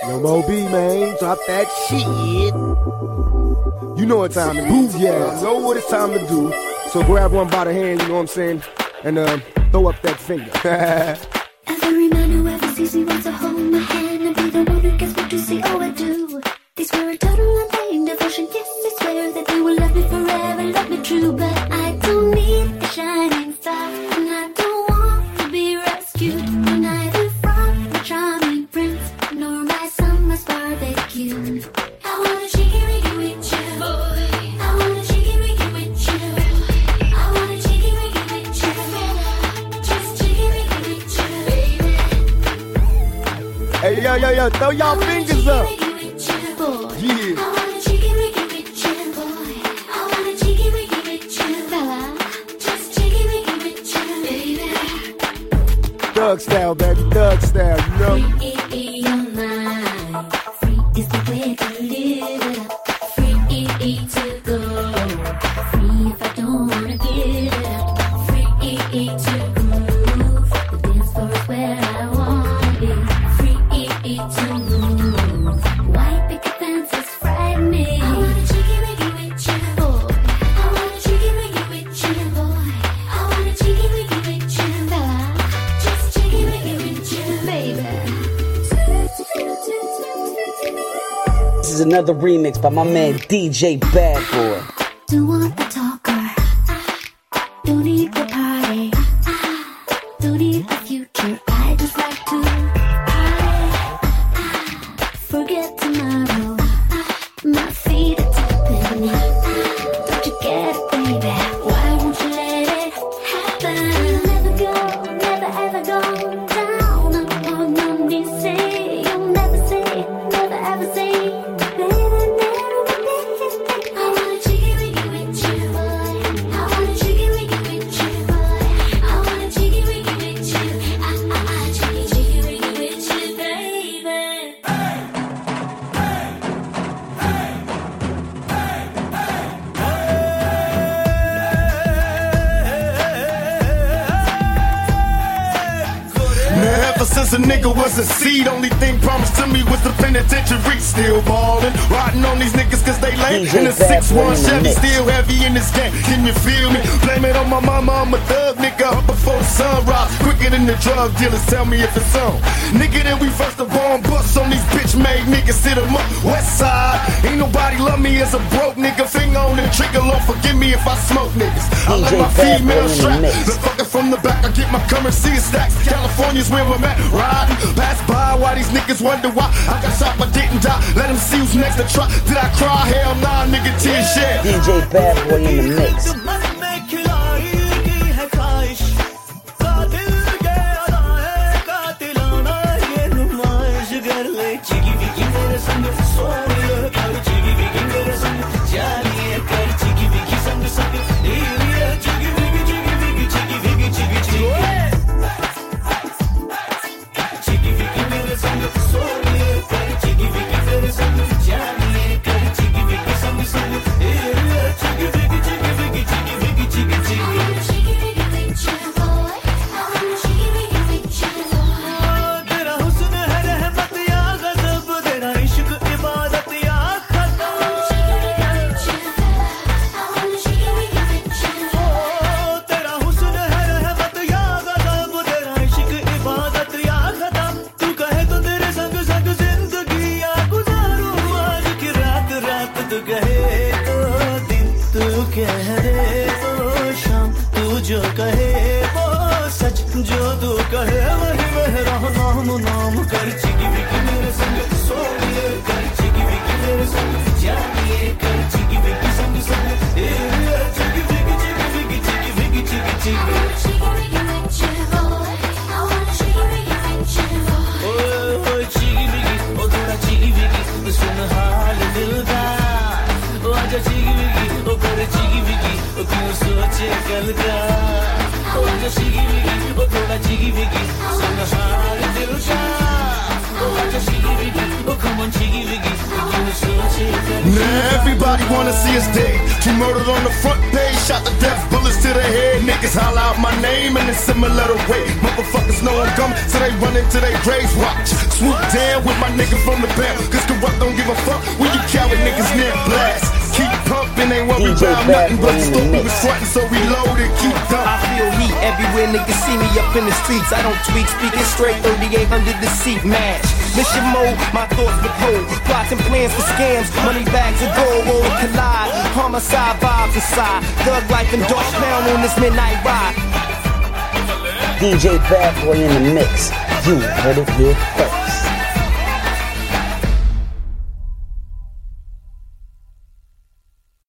Yo, Mo B, man, drop that shit. You know what time to do. Yeah, I know what it's time to do. So grab one by the hand, you know what I'm saying, and throw up that finger. Every man who ever sees me wants to hold my hand and be the one who gets what you see. Oh, I do. They swear a total undying devotion. Yes, they swear that they will love me forever, love me true. But I don't need a shining star, and I don't want to be rescued. No, neither from the charming prince, nor my summer's barbecue. I wanna cheeky with you, boy. I wanna cheeky with you. I wanna cheeky with you. Just cheeky with you, baby. Hey, yo, throw y'all fingers up. Yeah. I wanna cheeky with you, boy. I wanna cheeky with you, fella. Just cheeky with you, baby. Thug style, baby, thug style, you know. Free your mind. Free is the way to live. Free to go. Free if I don't wanna give it up. Free to groove. The dance floor is where I wanna be. Free to move. White picket fences frighten me. I wanna cheeky with you, boy. I wanna cheeky with you, boy. I wanna cheeky with you, fella. Just cheeky with you, baby. This is another remix by my man DJ Bad Boy. Don't want the talker. Don't need the party. Don't need the future. I just like to forget tomorrow. My feet are tapping. Don't you get it, baby? Why won't you let it happen? You'll never go, never ever go down on your knees. Say you'll never say, never ever say, baby, never be. I wanna cheeky with you, boy. I wanna cheeky with you, boy. I wanna cheeky with you. I cheeky with you, baby. Man, ever since a nigga was a seed, only thing promised to me was the penitentiary. Still ballin', riding on these niggas cause they lame. DJ In a Bad 6-1 Boy in the Chevy, mix. still heavy in this game. Can you feel me? Blame it on my mama, I'm a thug nigga. Up before the sunrise, quicker than the drug dealers. Tell me if it's on. Nigga, then we first the bomb bust on these bitch-made niggas. Sit 'em up, west side. Ain't nobody love me as a broke nigga. Finger on the trigger, Lord forgive me if I smoke niggas. I DJ let my Bad Boy female in the strap. mix. The fucker from the back, I get my currency and stacks. California's where I'm at, riding. Pass by, why these niggas wonder why I got shot but didn't die. Let them see who's next to try. Did I cry? Hell nah, nigga, tears shed. DJ Bad Boy in the mix. Now everybody wanna see us dead. He murdered on the front page, shot the death, bullets to the head. Niggas holler out my name in a similar way. Motherfuckers know I'm coming, so they run into their graves. Watch, Swoop down with my nigga from the back. Cause Corrupt don't give a fuck when you coward niggas near blast. Keep pumping, ain't worried about nothing but the store we was frontin', so we loaded, keep dumping. I feel heat everywhere niggas see me up in the streets. I don't tweak, speaking straight, 38 under the seat, match. Mission mode, my thoughts withhold. Plots and plans for scams, money bags of gold, roll and collide. Homicide vibes inside, thug life and dog pound on this midnight ride. DJ Bad Boy in the mix. You heard it here first.